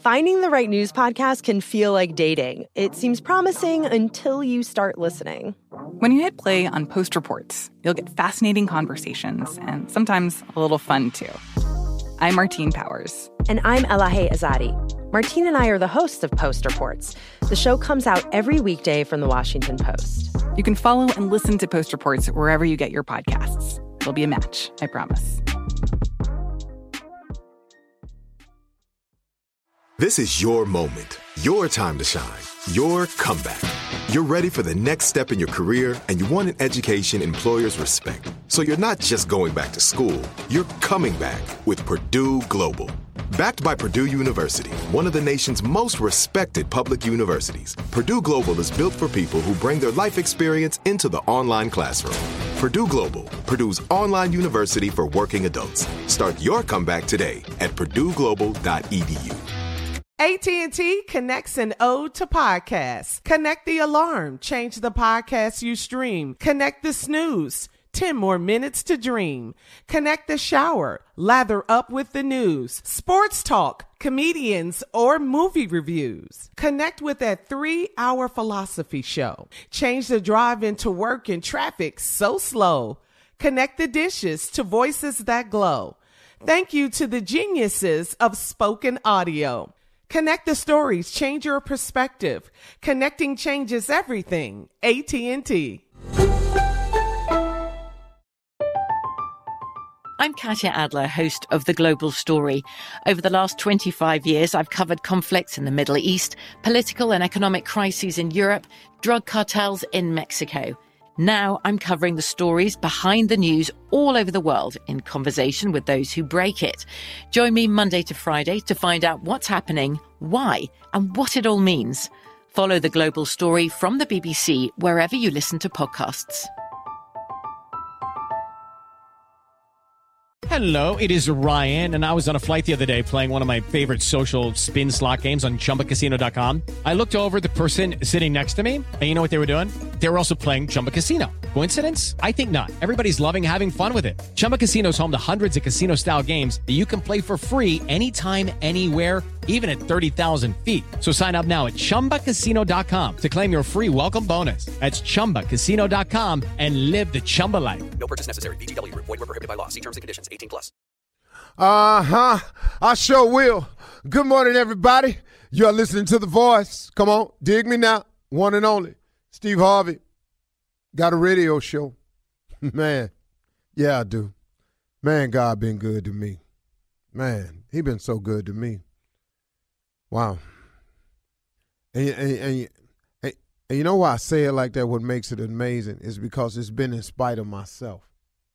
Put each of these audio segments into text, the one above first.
Finding the right news podcast can feel like dating. It seems promising until you start listening. When you hit play on Post Reports, you'll get fascinating conversations and sometimes a little fun, too. I'm Martine Powers. And I'm Elahe Azadi. Martine and I are the hosts of Post Reports. The show comes out every weekday from The Washington Post. You can follow and listen to Post Reports wherever you get your podcasts. It'll be a match, I promise. This is your moment, your time to shine, your comeback. You're ready for the next step in your career, and you want an education employers respect. So you're not just going back to school, you're coming back with Purdue Global. Backed by Purdue University, one of the nation's most respected public universities, Purdue Global is built for people who bring their life experience into the online classroom. Purdue Global, Purdue's online university for working adults. Start your comeback today at purdueglobal.edu. AT&T connects an ode to podcasts. Connect the alarm. Change the podcast you stream. Connect the snooze. 10 more minutes to dream. Connect the shower. Lather up with the news. Sports talk, comedians, or movie reviews. Connect with that 3-hour philosophy show. Change the drive into work in traffic so slow. Connect the dishes to voices that glow. Thank you to the geniuses of spoken audio. Connect the stories, change your perspective. Connecting changes everything. AT&T. I'm Katya Adler, host of The Global Story. Over the last 25 years, I've covered conflicts in the Middle East, political and economic crises in Europe, drug cartels in Mexico. Now I'm covering the stories behind the news all over the world in conversation with those who break it. Join me Monday to Friday to find out what's happening, why, and what it all means. Follow The Global Story from the BBC wherever you listen to podcasts. Hello, it is Ryan, and I was on a flight the other day playing one of my favorite social spin slot games on ChumbaCasino.com. I looked over at the person sitting next to me, and you know what they were doing? They were also playing Chumba Casino. Coincidence? I think not. Everybody's loving having fun with it. Chumba Casino is home to hundreds of casino-style games that you can play for free anytime, anywhere, even at 30,000 feet. So sign up now at ChumbaCasino.com to claim your free welcome bonus. That's ChumbaCasino.com and live the Chumba life. No purchase necessary. VGW. Void where prohibited by law. See terms and conditions. 18+. I sure will. Good morning, everybody. You're listening to The Voice. Come on, dig me now. One and only. Steve Harvey. Got a radio show. Man, yeah, I do. Man, God been good to me. Man, he been so good to me. Wow. And you know why I say it like that, what makes it amazing is because it's been in spite of myself.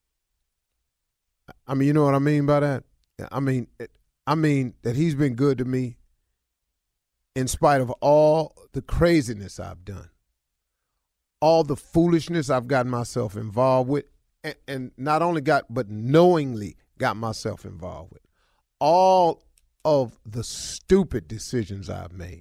I mean, you know what I mean by that? I mean that he's been good to me in spite of all the craziness I've done, all the foolishness I've gotten myself involved with, and not only but knowingly got myself involved with, all of the stupid decisions I've made.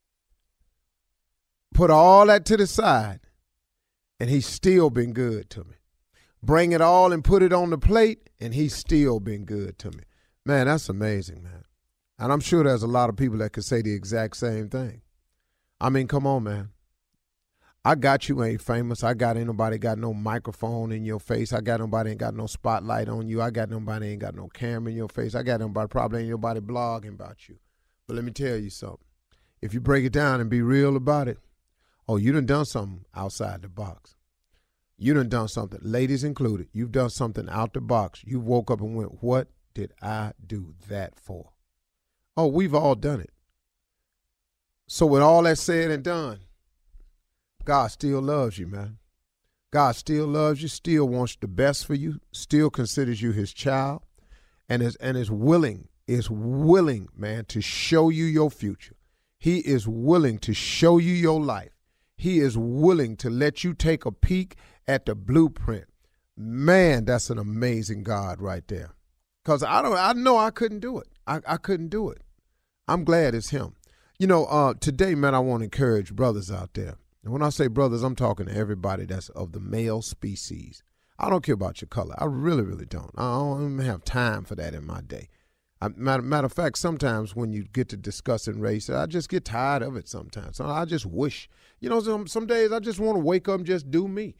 Put all that to the side, and he's still been good to me. Bring it all and put it on the plate, and he's still been good to me. Man, that's amazing, man. And I'm sure there's a lot of people that could say the exact same thing. I mean, come on, man. I got you ain't famous. I got ain't nobody got no microphone in your face. I got nobody ain't got no spotlight on you. I got nobody ain't got no camera in your face. I got nobody probably ain't nobody blogging about you. But let me tell you something. If you break it down and be real about it, oh, you done something outside the box. You done something, ladies included. You've done something out the box. You woke up and went, what did I do that for? Oh, we've all done it. So with all that said and done, God still loves you, man. God still loves you, still wants the best for you, still considers you his child, and is willing, man, to show you your future. He is willing to show you your life. He is willing to let you take a peek at the blueprint. Man, that's an amazing God right there. Because I know I couldn't do it. I couldn't do it. I'm glad it's him. You know, today, man, I want to encourage brothers out there. And when I say brothers, I'm talking to everybody that's of the male species. I don't care about your color. I really, really don't. I don't even have time for that in my day. Matter of fact, sometimes when you get to discussing race, I just get tired of it sometimes. So I just wish, some days I just want to wake up and just do me.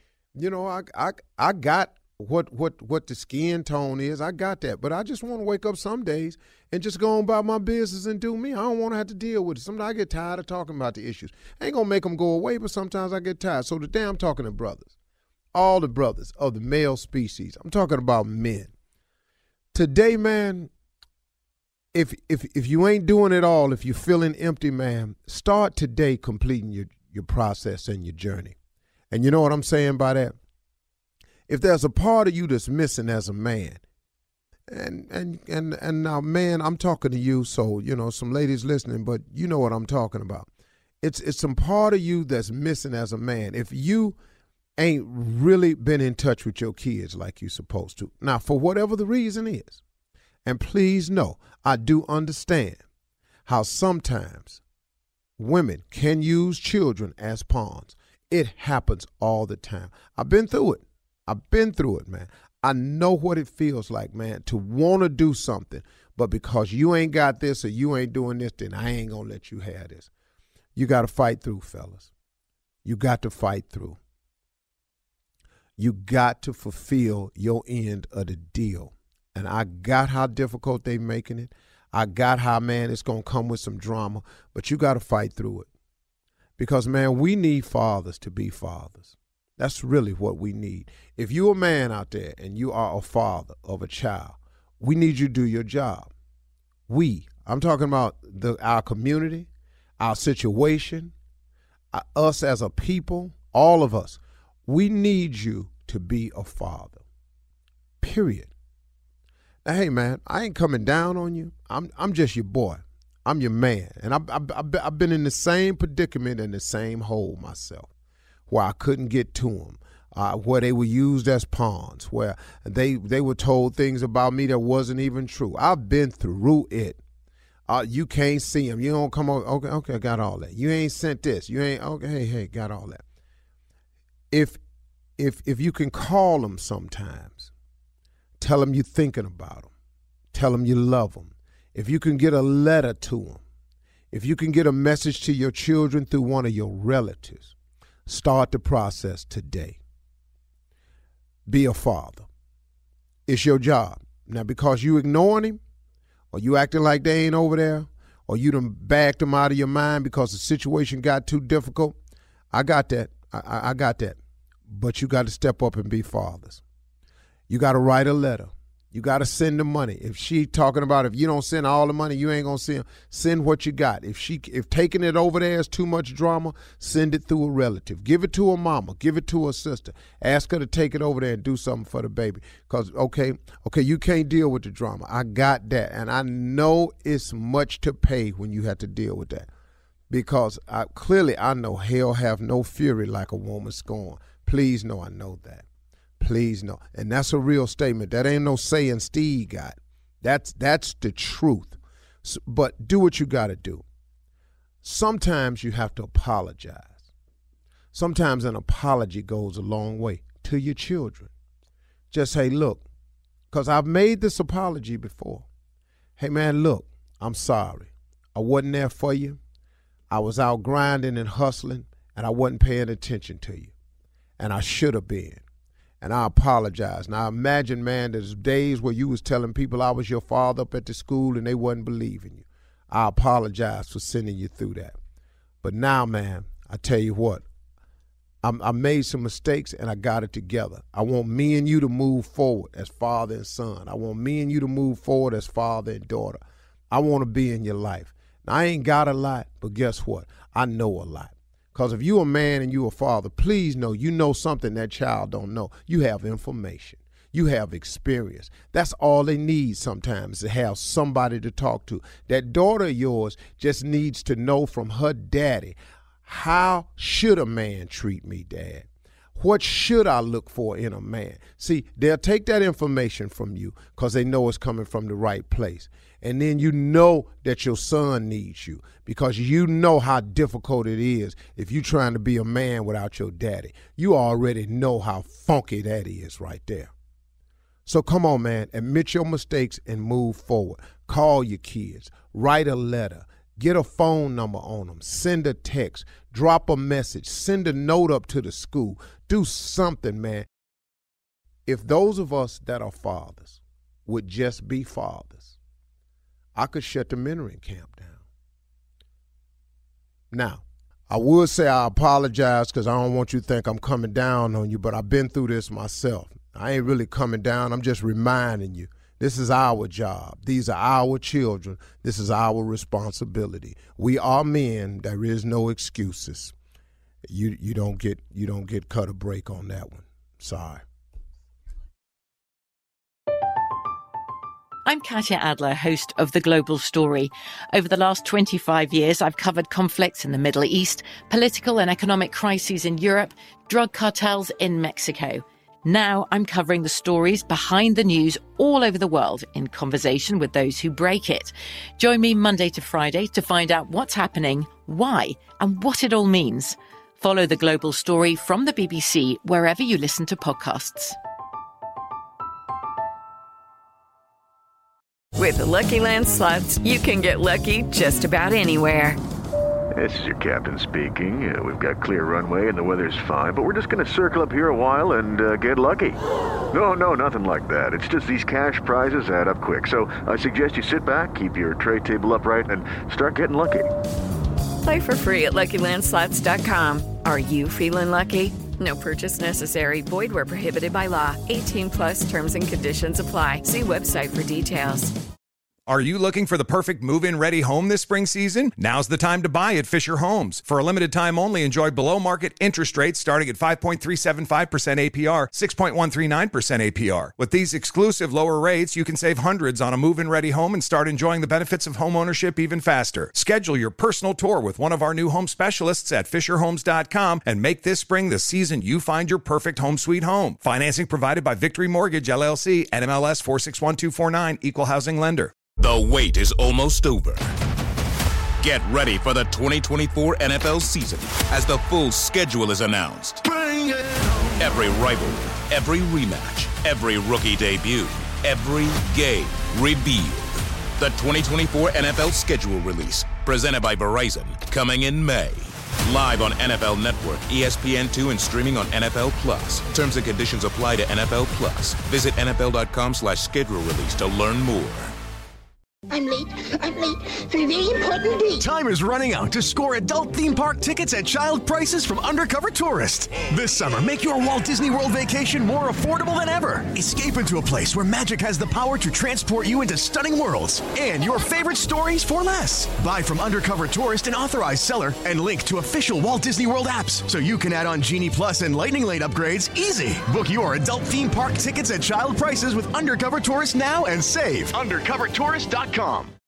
I got what the skin tone is. I got that. But I just want to wake up some days and just go on about my business and do me. I don't want to have to deal with it. Sometimes I get tired of talking about the issues. I ain't going to make them go away, but sometimes I get tired. So today I'm talking to brothers, all the brothers of the male species. I'm talking about men. Today, man, if you ain't doing it all, if you're feeling empty, man, start today completing your process and your journey. And you know what I'm saying by that? If there's a part of you that's missing as a man, and now, man, I'm talking to you, so, some ladies listening, but you know what I'm talking about. It's some part of you that's missing as a man. If you ain't really been in touch with your kids like you're supposed to. Now, for whatever the reason is, and please know, I do understand how sometimes women can use children as pawns. It happens all the time. I've been through it, man. I know what it feels like, man, to want to do something, but because you ain't got this or you ain't doing this, then I ain't going to let you have this. You got to fight through, fellas. You got to fight through. You got to fulfill your end of the deal. And I got how difficult they making it. I got how, man, it's going to come with some drama, but you got to fight through it. Because, man, we need fathers to be fathers. That's really what we need. If you're a man out there and you are a father of a child, we need you to do your job. I'm talking about our community, our situation, us as a people, all of us. We need you to be a father, period. Now, hey, man, I ain't coming down on you. I'm just your boy. I'm your man. And I've been in the same predicament and the same hole myself, where I couldn't get to them, where they were used as pawns, where they were told things about me that wasn't even true. I've been through it. You can't see them. You don't come over. Okay, I got all that. You ain't sent this. You ain't, okay, hey, got all that. If you can call them sometimes, tell them you're thinking about them. Tell them you love them. If you can get a letter to them, if you can get a message to your children through one of your relatives, start the process today. Be a father. It's your job. Now, because you ignoring him, or you acting like they ain't over there, or you done backed them out of your mind because the situation got too difficult, I got that. I got that. But you got to step up and be fathers. You got to write a letter. You got to send the money. If she talking about if you don't send all the money, you ain't going to send. Send what you got. If taking it over there is too much drama, send it through a relative. Give it to a mama. Give it to a sister. Ask her to take it over there and do something for the baby. Because, okay, you can't deal with the drama. I got that. And I know it's much to pay when you have to deal with that. Because clearly I know hell have no fury like a woman scorned. Please know I know that. Please know. And that's a real statement. That ain't no saying Steve got. That's the truth. So, but do what you got to do. Sometimes you have to apologize. Sometimes an apology goes a long way to your children. Just say, look, because I've made this apology before. Hey, man, look, I'm sorry. I wasn't there for you. I was out grinding and hustling, and I wasn't paying attention to you. And I should have been. And I apologize. Now, imagine, man, there's days where you was telling people I was your father up at the school and they wasn't believing you. I apologize for sending you through that. But now, man, I tell you what, I made some mistakes and I got it together. I want me and you to move forward as father and son. I want me and you to move forward as father and daughter. I want to be in your life. Now, I ain't got a lot, but guess what? I know a lot. Because if you a man and you a father, please know you know something that child don't know. You have information. You have experience. That's all they need sometimes, to have somebody to talk to. That daughter of yours just needs to know from her daddy, how should a man treat me, Dad? What should I look for in a man? See, they'll take that information from you because they know it's coming from the right place. And then you know that your son needs you because you know how difficult it is if you're trying to be a man without your daddy. You already know how funky that is right there. So come on, man, admit your mistakes and move forward. Call your kids. Write a letter. Get a phone number on them. Send a text. Drop a message. Send a note up to the school. Do something, man. If those of us that are fathers would just be fathers, I could shut the mentoring camp down. Now, I would say I apologize because I don't want you to think I'm coming down on you, but I've been through this myself. I ain't really coming down. I'm just reminding you. This is our job. These are our children. This is our responsibility. We are men. There is no excuses. You don't get cut a break on that one. Sorry. I'm Katya Adler, host of The Global Story. Over the last 25 years, I've covered conflicts in the Middle East, political and economic crises in Europe, drug cartels in Mexico. Now I'm covering the stories behind the news all over the world in conversation with those who break it. Join me Monday to Friday to find out what's happening, why, and what it all means. Follow The Global Story from the BBC wherever you listen to podcasts. With the Lucky Land Slots, you can get lucky just about anywhere. This is your captain speaking. We've got clear runway and the weather's fine, but we're just going to circle up here a while and get lucky. No, nothing like that. It's just these cash prizes add up quick. So I suggest you sit back, keep your tray table upright, and start getting lucky. Play for free at LuckyLandSlots.com. Are you feeling lucky? No purchase necessary. Void where prohibited by law. 18+ terms and conditions apply. See website for details. Are you looking for the perfect move-in ready home this spring season? Now's the time to buy at Fisher Homes. For a limited time only, enjoy below-market interest rates starting at 5.375% APR, 6.139% APR. With these exclusive lower rates, you can save hundreds on a move-in ready home and start enjoying the benefits of homeownership even faster. Schedule your personal tour with one of our new home specialists at FisherHomes.com and make this spring the season you find your perfect home sweet home. Financing provided by Victory Mortgage, LLC, NMLS 461249, Equal Housing Lender. The wait is almost over. Get ready for the 2024 NFL season as the full schedule is announced. Every rivalry, every rematch, every rookie debut, every game revealed. The 2024 NFL schedule release, presented by Verizon, coming in May. Live on NFL Network, ESPN2, and streaming on NFL Plus. Terms and conditions apply to NFL Plus. Visit NFL.com/schedule release to learn more. I'm late for a very important date. Time is running out to score adult theme park tickets at child prices from Undercover Tourist. This summer, make your Walt Disney World vacation more affordable than ever. Escape into a place where magic has the power to transport you into stunning worlds and your favorite stories for less. Buy from Undercover Tourist, an authorized seller, and link to official Walt Disney World apps so you can add on Genie Plus and Lightning Lane upgrades easy. Book your adult theme park tickets at child prices with Undercover Tourist now and save. UndercoverTourist.com.